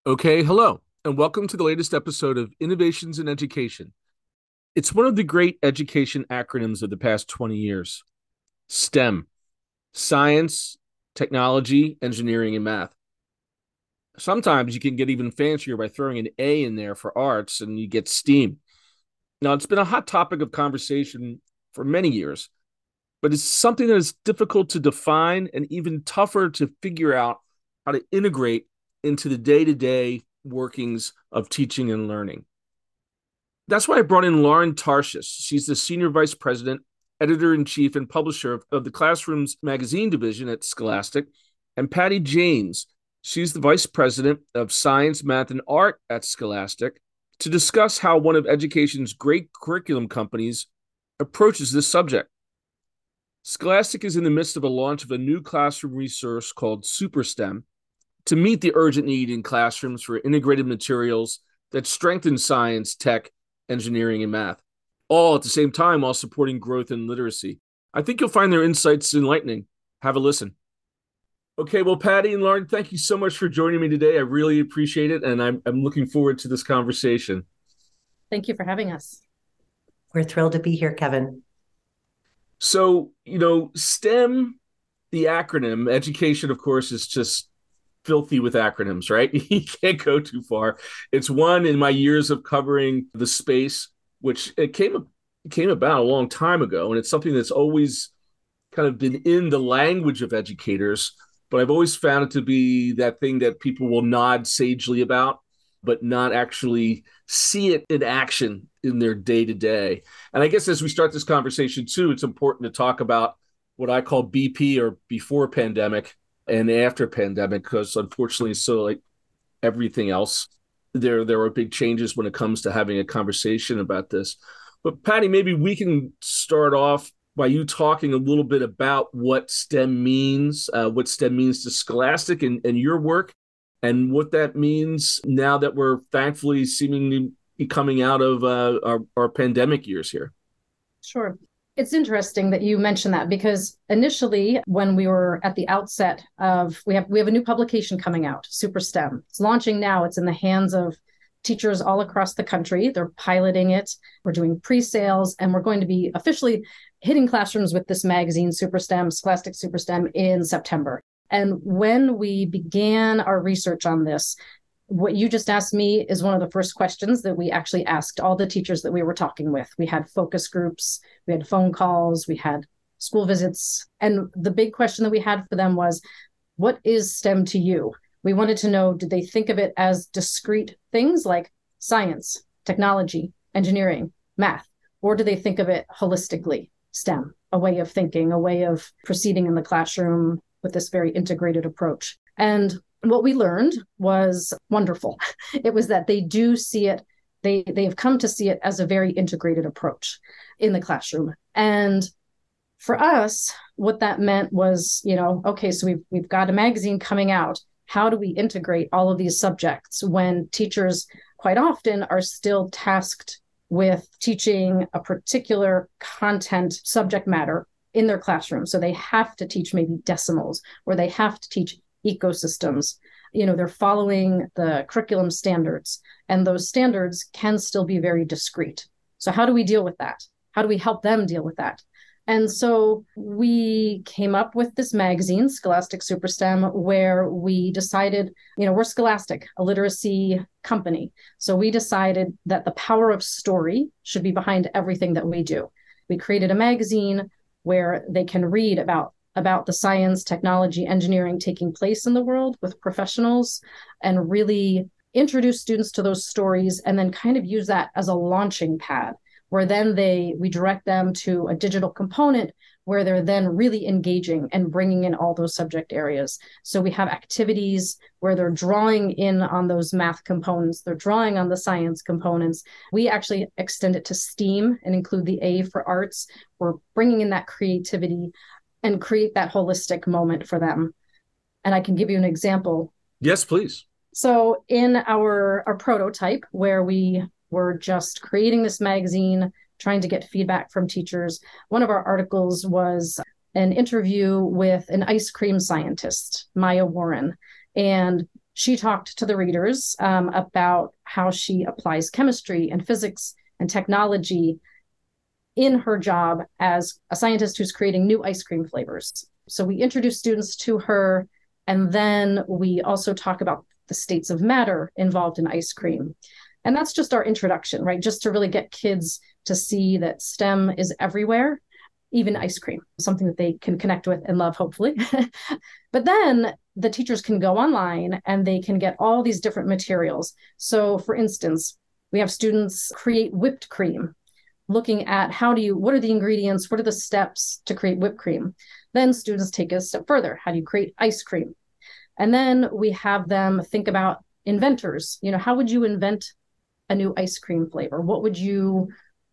Okay, hello, and welcome to the latest episode of Innovations in Education. It's one of the great education acronyms of the past 20 years: STEM, science, technology, engineering, and math. Sometimes you can get even fancier by throwing an A in there for arts and you get STEAM. Now, it's been a hot topic of conversation for many years, but it's something that is difficult to define and even tougher to figure out how to integrate into the day to day workings of teaching and learning. That's why I brought in Lauren Tarshis. She's the Senior Vice President, Editor in Chief, and Publisher of the Classrooms Magazine Division at Scholastic, and Patty James. She's the Vice President of Science, Math, and Art at Scholastic to discuss how one of education's great curriculum companies approaches this subject. Scholastic is in the midst of a launch of a new classroom resource called SuperSTEM to meet the urgent need in classrooms for integrated materials that strengthen science, tech, engineering, and math, all at the same time while supporting growth and literacy. I think you'll find their insights enlightening. Have a listen. Okay, well, Patty and Lauren, thank you so much for joining me today. I really appreciate it, and I'm looking forward to this conversation. Thank you for having us. We're thrilled to be here, Kevin. So, STEM, the acronym, education, of course, is just filthy with acronyms, right? You can't go too far. It's one in my years of covering the space, which it came about a long time ago, and it's something that's always kind of been in the language of educators, but I've always found it to be that thing that people will nod sagely about, but not actually see it in action in their day to day. And I guess as we start this conversation too, it's important to talk about what I call BP, or before pandemic and after pandemic, because unfortunately, so like everything else, there are big changes when it comes to having a conversation about this. But Patty, maybe we can start off by you talking a little bit about what STEM means to Scholastic and your work, and what that means now that we're thankfully seemingly coming out of our pandemic years here. Sure. It's interesting that you mentioned that, because initially when we were at the outset of, we have a new publication coming out, SuperSTEM. It's launching now. It's in the hands of teachers all across the country. They're piloting it. We're doing pre-sales, and we're going to be officially hitting classrooms with this magazine, SuperSTEM, Scholastic SuperSTEM, in September. And when we began our research on this, what you just asked me is one of the first questions that we actually asked all the teachers that we were talking with. We had focus groups, we had phone calls, we had school visits. And the big question that we had for them was, what is STEM to you? We wanted to know, did they think of it as discrete things like science, technology, engineering, math, or do they think of it holistically, STEM, a way of thinking, a way of proceeding in the classroom with this very integrated approach? And what we learned was wonderful. It was that they do see it, they have come to see it as a very integrated approach in the classroom. And for us, what that meant was, okay, so we've got a magazine coming out. How do we integrate all of these subjects when teachers quite often are still tasked with teaching a particular content subject matter in their classroom? So they have to teach maybe decimals, or they have to teach ecosystems. They're following the curriculum standards, and those standards can still be very discrete. So how do we deal with that? How do we help them deal with that? And so we came up with this magazine, Scholastic SuperSTEM, where we decided, we're Scholastic, a literacy company. So we decided that the power of story should be behind everything that we do. We created a magazine where they can read about the science, technology, engineering taking place in the world with professionals, and really introduce students to those stories, and then kind of use that as a launching pad, where then we direct them to a digital component where they're then really engaging and bringing in all those subject areas. So we have activities where they're drawing in on those math components, they're drawing on the science components. We actually extend it to STEAM and include the A for arts. We're bringing in that creativity and create that holistic moment for them. And I can give you an example. Yes, please. So in our prototype, where we were just creating this magazine, trying to get feedback from teachers, one of our articles was an interview with an ice cream scientist, Maya Warren. And she talked to the readers about how she applies chemistry and physics and technology in her job as a scientist who's creating new ice cream flavors. So we introduce students to her, and then we also talk about the states of matter involved in ice cream. And that's just our introduction, right? Just to really get kids to see that STEM is everywhere, even ice cream, something that they can connect with and love, hopefully. But then the teachers can go online and they can get all these different materials. So for instance, we have students create whipped cream, looking at what are the ingredients, what are the steps to create whipped cream? Then students take it a step further. How do you create ice cream? And then we have them think about inventors. How would you invent a new ice cream flavor? Would you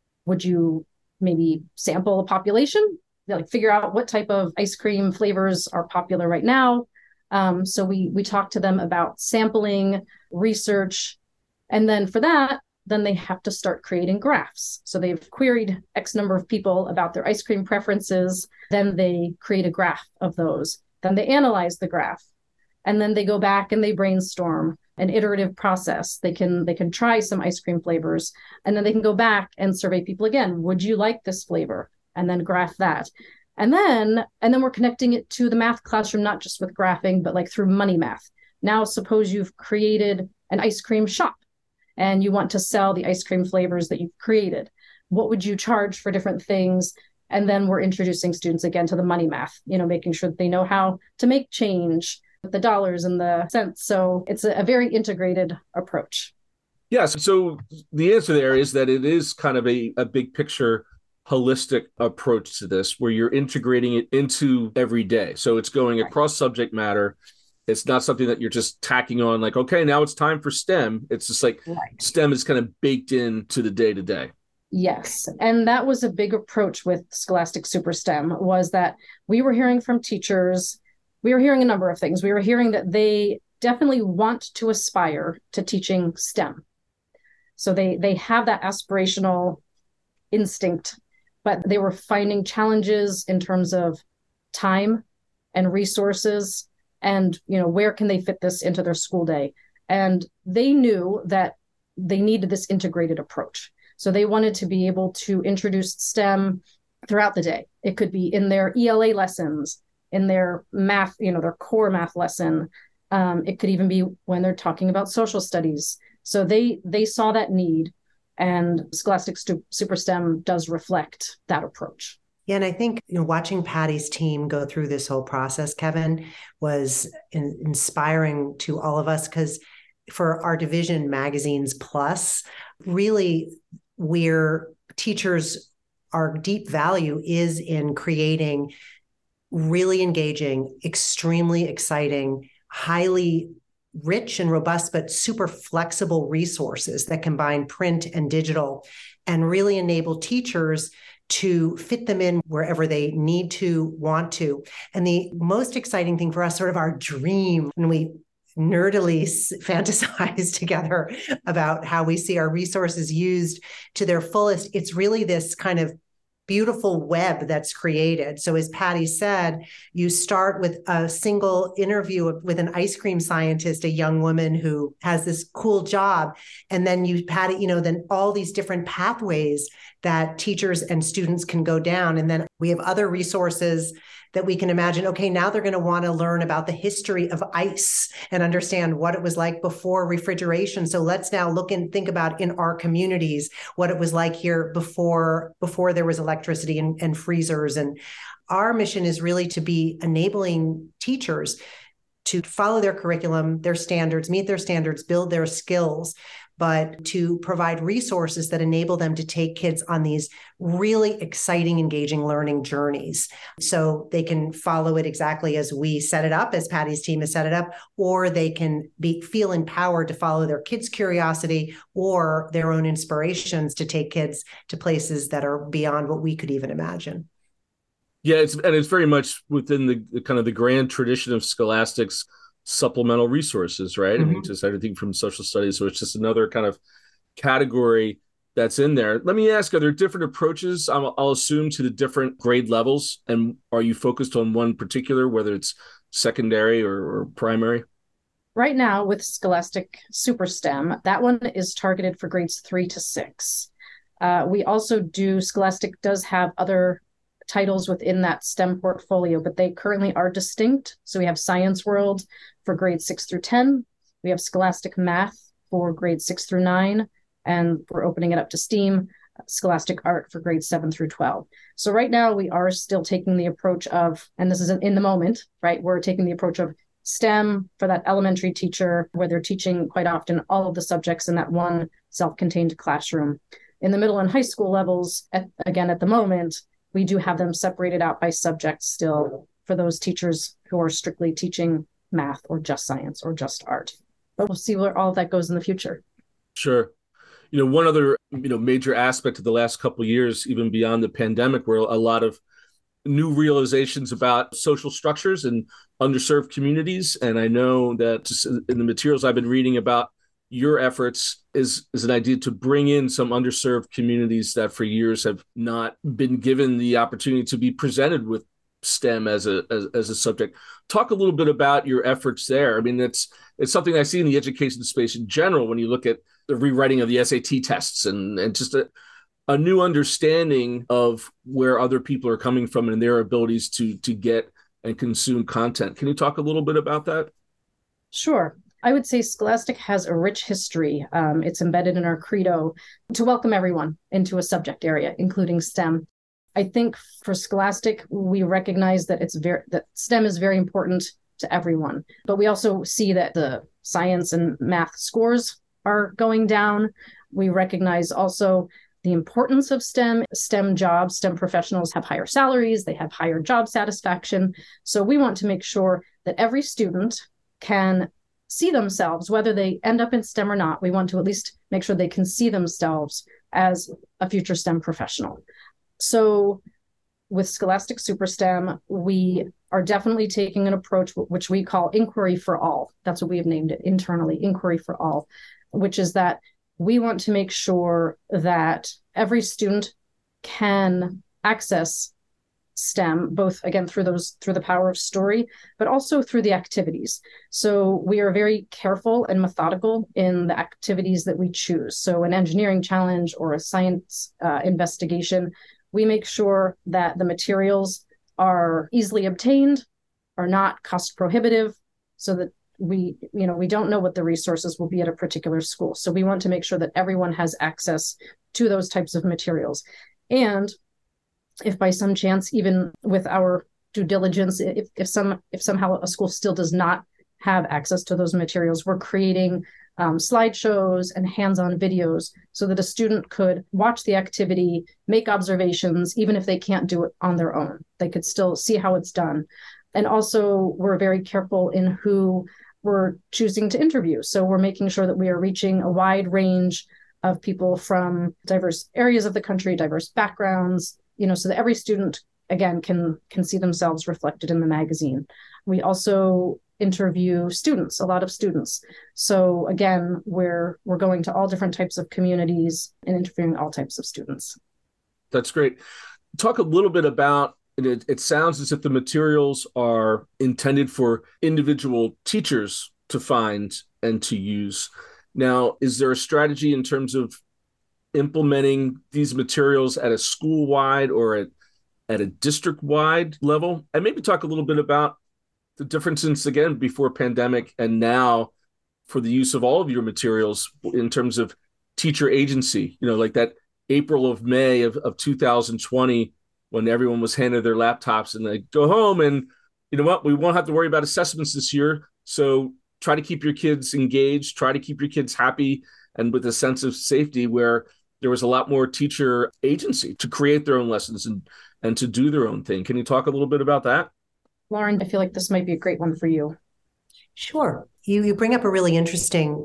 maybe sample a population, like figure out what type of ice cream flavors are popular right now? So we talk to them about sampling, research, and then for that, then they have to start creating graphs. So they've queried X number of people about their ice cream preferences. Then they create a graph of those. Then they analyze the graph. And then they go back and they brainstorm an iterative process. They can try some ice cream flavors, and then they can go back and survey people again. Would you like this flavor? And then graph that. And then we're connecting it to the math classroom, not just with graphing, but like through money math. Now, suppose you've created an ice cream shop and you want to sell the ice cream flavors that you've created. What would you charge for different things? And then we're introducing students again to the money math, making sure that they know how to make change, the dollars and the cents. So it's a very integrated approach. Yeah. So the answer there is that it is kind of a big picture, holistic approach to this, where you're integrating it into every day. So it's going across subject matter. It's not something that you're just tacking on like, okay, now it's time for STEM. It's just like STEM is kind of baked into the day to day. Yes. And that was a big approach with Scholastic Super STEM, was that we were hearing from teachers. We were hearing a number of things. We were hearing that they definitely want to aspire to teaching STEM. So they have that aspirational instinct, but they were finding challenges in terms of time and resources and, where can they fit this into their school day? And they knew that they needed this integrated approach. So they wanted to be able to introduce STEM throughout the day. It could be in their ELA lessons, in their math, their core math lesson. It could even be when they're talking about social studies. So they saw that need, and Scholastic Super STEM does reflect that approach. Yeah, and I think watching Patty's team go through this whole process, Kevin, was inspiring to all of us, because for our division, Magazines Plus, really where teachers, our deep value is in creating really engaging, extremely exciting, highly rich and robust, but super flexible resources that combine print and digital and really enable teachers to fit them in wherever they need to, want to. And the most exciting thing for us, sort of our dream, when we nerdily fantasize together about how we see our resources used to their fullest, it's really this kind of beautiful web that's created. So as Patty said, you start with a single interview with an ice cream scientist, a young woman who has this cool job. And then Patty, then all these different pathways that teachers and students can go down. And then we have other resources that we can imagine, okay, now they're going to want to learn about the history of ice and understand what it was like before refrigeration. So let's now look and think about in our communities what it was like here before there was electricity and freezers. And our mission is really to be enabling teachers to follow their curriculum, their standards, meet their standards, build their skills, but to provide resources that enable them to take kids on these really exciting, engaging learning journeys. So they can follow it exactly as we set it up, as Patty's team has set it up, or they can feel empowered to follow their kids' curiosity or their own inspirations to take kids to places that are beyond what we could even imagine. Yeah, it's very much within the kind of the grand tradition of Scholastic's supplemental resources, right? Mm-hmm. I mean, just everything from social studies. So it's just another kind of category that's in there. Let me ask, are there different approaches, I'll assume, to the different grade levels? And are you focused on one particular, whether it's secondary or primary? Right now with Scholastic Super STEM, that one is targeted for grades 3 to 6. We also do, Scholastic does have other titles within that STEM portfolio, but they currently are distinct. So we have Science World for grades 6 through 10. We have Scholastic Math for grades 6 through 9, and we're opening it up to STEAM, Scholastic Art for grades 7 through 12. So right now we are still taking the approach of, and this is in the moment, right? We're taking the approach of STEM for that elementary teacher, where they're teaching quite often all of the subjects in that one self-contained classroom. In the middle and high school levels, at the moment, we do have them separated out by subject still for those teachers who are strictly teaching math or just science or just art. But we'll see where all of that goes in the future. Sure. One other, major aspect of the last couple of years, even beyond the pandemic, were a lot of new realizations about social structures and underserved communities. And I know that just in the materials I've been reading about your efforts is an idea to bring in some underserved communities that for years have not been given the opportunity to be presented with STEM as a subject. Talk a little bit about your efforts there. I mean, it's something I see in the education space in general when you look at the rewriting of the SAT tests and just a new understanding of where other people are coming from and their abilities to get and consume content. Can you talk a little bit about that? Sure. I would say Scholastic has a rich history. It's embedded in our credo to welcome everyone into a subject area, including STEM. I think for Scholastic, we recognize that that STEM is very important to everyone, but we also see that the science and math scores are going down. We recognize also the importance of STEM jobs. STEM professionals have higher salaries, they have higher job satisfaction. So we want to make sure that every student can see themselves, whether they end up in STEM or not. We want to at least make sure they can see themselves as a future STEM professional. So with Scholastic Super STEM, we are definitely taking an approach which we call Inquiry for All. That's what we have named it internally, Inquiry for All, which is that we want to make sure that every student can access STEM, both again through the power of story, but also through the activities. So we are very careful and methodical in the activities that we choose. So an engineering challenge or a science investigation, we make sure that the materials are easily obtained, are not cost prohibitive, so that we don't know what the resources will be at a particular school. So we want to make sure that everyone has access to those types of materials. And if by some chance, even with our due diligence, if somehow a school still does not have access to those materials, we're creating slideshows and hands-on videos so that a student could watch the activity, make observations, even if they can't do it on their own. They could still see how it's done. And also, we're very careful in who we're choosing to interview. So we're making sure that we are reaching a wide range of people from diverse areas of the country, diverse backgrounds, so that every student, again, can see themselves reflected in the magazine. We also interview a lot of students. So again, we're going to all different types of communities and interviewing all types of students. That's great. Talk a little bit about, it sounds as if the materials are intended for individual teachers to find and to use. Now, is there a strategy in terms of implementing these materials at a school-wide or at a district-wide level? And maybe talk a little bit about the differences, again, before pandemic and now for the use of all of your materials in terms of teacher agency, like that April of May of 2020, when everyone was handed their laptops and they go home and, you know what, we won't have to worry about assessments this year. So try to keep your kids engaged, try to keep your kids happy and with a sense of safety, where there was a lot more teacher agency to create their own lessons and to do their own thing. Can you talk a little bit about that? Lauren, I feel like this might be a great one for you. Sure. You bring up a really interesting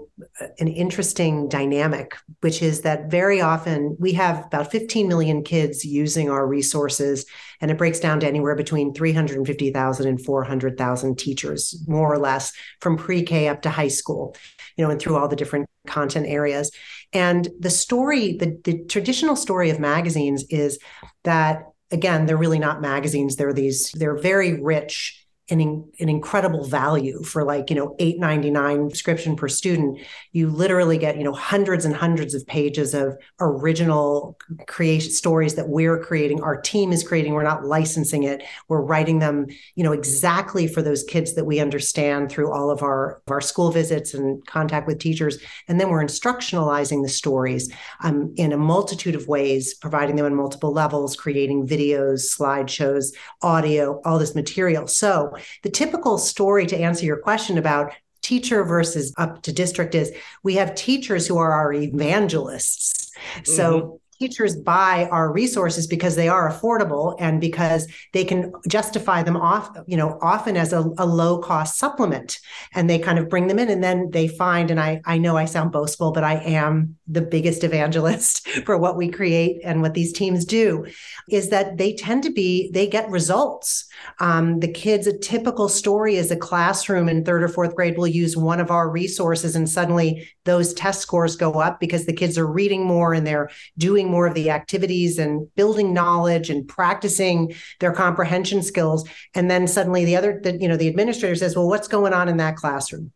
dynamic, which is that very often we have about 15 million kids using our resources, and it breaks down to anywhere between 350,000 and 400,000 teachers, more or less, from pre-K up to high school, and through all the different content areas. And the story, the traditional story of magazines is that, again, they're really not magazines. They're very rich an incredible value for like, $8.99 subscription per student. You literally get, hundreds and hundreds of pages of original creation stories that we're creating. Our team is creating. We're not licensing it. We're writing them, exactly for those kids that we understand through all of our school visits and contact with teachers. And then we're instructionalizing the stories in a multitude of ways, providing them on multiple levels, creating videos, slideshows, audio, all this material. So the typical story, to answer your question about teacher versus up to district, is we have teachers who are our evangelists. So teachers buy our resources because they are affordable and because they can justify them often as a low cost supplement, and they kind of bring them in, and then they find, and I know I sound boastful, but I am the biggest evangelist for what we create and what these teams do, is that they get results. The kids, a typical story is a classroom in third or fourth grade will use one of our resources, and suddenly those test scores go up because the kids are reading more and they're doing more of the activities and building knowledge and practicing their comprehension skills. And then suddenly the administrator says, well, what's going on in that classroom?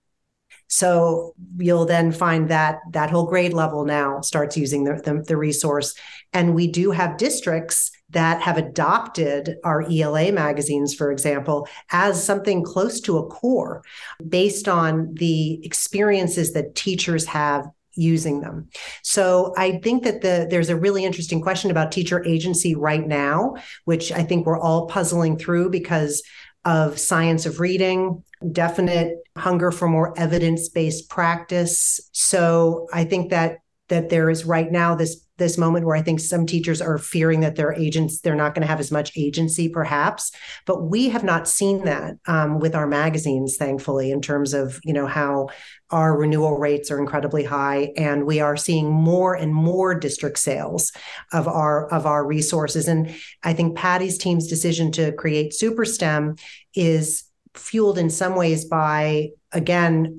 So you'll then find that whole grade level now starts using the resource. And we do have districts that have adopted our ELA magazines, for example, as something close to a core based on the experiences that teachers have using them. So I think that there's a really interesting question about teacher agency right now, which I think we're all puzzling through because of science of reading, definite hunger for more evidence-based practice. So I think that there is right now this moment where I think some teachers are fearing that they're not going to have as much agency, perhaps. But we have not seen that with our magazines, thankfully, in terms of how our renewal rates are incredibly high, and we are seeing more and more district sales of our resources. And I think Patty's team's decision to create SuperSTEM is fueled in some ways by, again,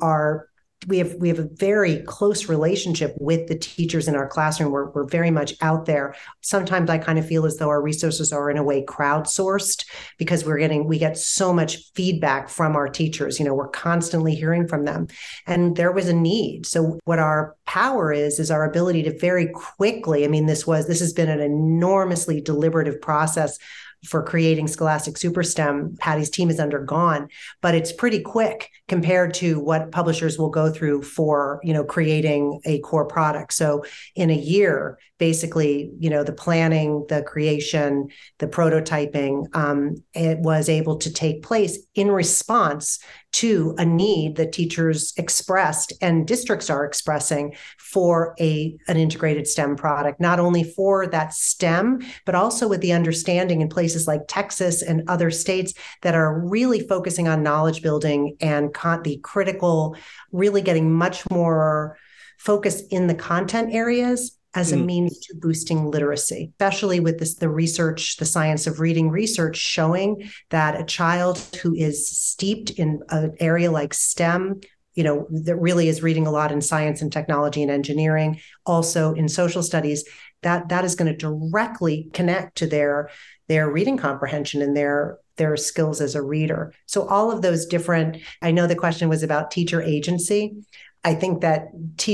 we have a very close relationship with the teachers in our classroom. We're very much out there. Sometimes I kind of feel as though our resources are in a way crowdsourced because we get so much feedback from our teachers. We're constantly hearing from them, and there was a need. So what our power is our ability to very quickly, this has been an enormously deliberative process for creating Scholastic SuperSTEM. Patty's team has undergone, but it's pretty quick compared to what publishers will go through for, creating a core product. So in a year, basically, the planning, the creation, the prototyping, it was able to take place in response to a need that teachers expressed and districts are expressing for an integrated STEM product, not only for that STEM, but also with the understanding in places like Texas and other states that are really focusing on knowledge building and the critical, really getting much more focus in the content areas as a means to boosting literacy, especially with the research, the science of reading research showing that a child who is steeped in an area like STEM, that really is reading a lot in science and technology and engineering, also in social studies, that is going to directly connect to their reading comprehension and their skills as a reader. So all of those different, I know the question was about teacher agency. I think that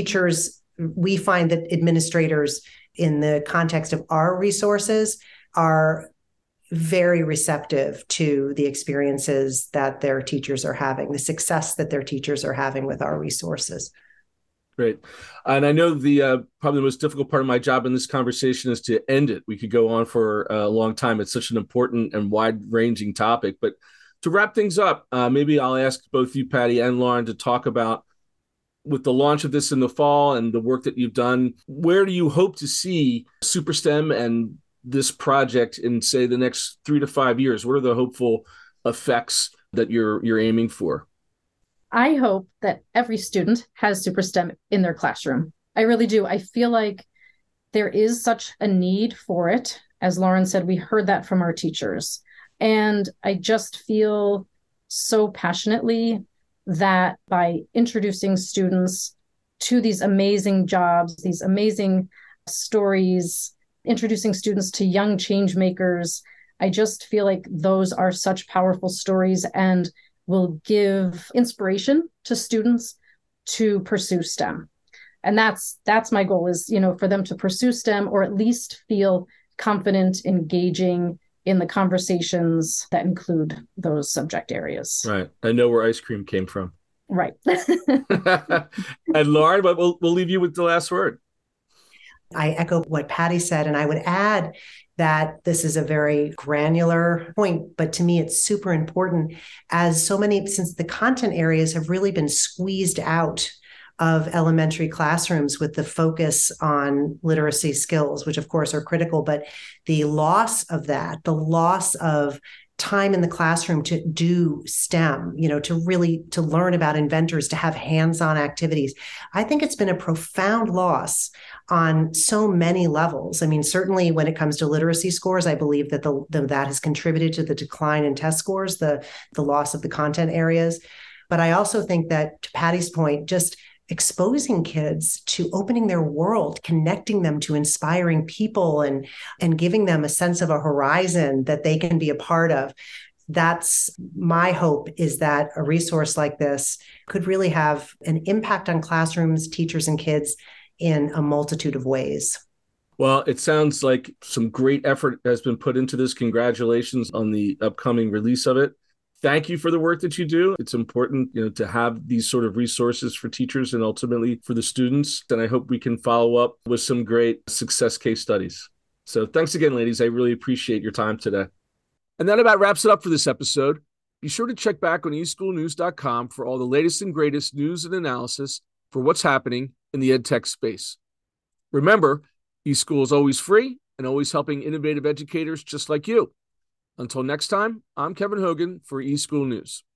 we find that administrators in the context of our resources are very receptive to the experiences that their teachers are having, the success that their teachers are having with our resources. Great. And I know the probably the most difficult part of my job in this conversation is to end it. We could go on for a long time. It's such an important and wide-ranging topic. But to wrap things up, maybe I'll ask both you, Patty, and Lauren, to talk about, with the launch of this in the fall and the work that you've done, where do you hope to see SuperSTEM and this project in, say, the next 3 to 5 years? What are the hopeful effects that you're aiming for? I hope that every student has SuperSTEM in their classroom. I really do. I feel like there is such a need for it. As Lauren said, we heard that from our teachers. And I just feel so passionately that by introducing students to these amazing jobs, these amazing stories, introducing students to young change makers, I just feel like those are such powerful stories and will give inspiration to students to pursue STEM. And that's my goal is, for them to pursue STEM or at least feel confident engaging in the conversations that include those subject areas. Right. I know where ice cream came from. Right. And Lauren, but we'll leave you with the last word. I echo what Patty said, and I would add that this is a very granular point, but to me, it's super important since the content areas have really been squeezed out of elementary classrooms with the focus on literacy skills, which of course are critical, but the loss of time in the classroom to do STEM, to learn about inventors, to have hands-on activities. I think it's been a profound loss on so many levels. I mean, certainly when it comes to literacy scores, I believe that that has contributed to the decline in test scores, the loss of the content areas. But I also think that, to Patty's point, just exposing kids to opening their world, connecting them to inspiring people and giving them a sense of a horizon that they can be a part of. That's my hope, is that a resource like this could really have an impact on classrooms, teachers, and kids in a multitude of ways. Well, it sounds like some great effort has been put into this. Congratulations on the upcoming release of it. Thank you for the work that you do. It's important, to have these sort of resources for teachers and ultimately for the students. And I hope we can follow up with some great success case studies. So thanks again, ladies. I really appreciate your time today. And that about wraps it up for this episode. Be sure to check back on eSchoolNews.com for all the latest and greatest news and analysis for what's happening in the EdTech space. Remember, eSchool is always free and always helping innovative educators just like you. Until next time, I'm Kevin Hogan for eSchool News.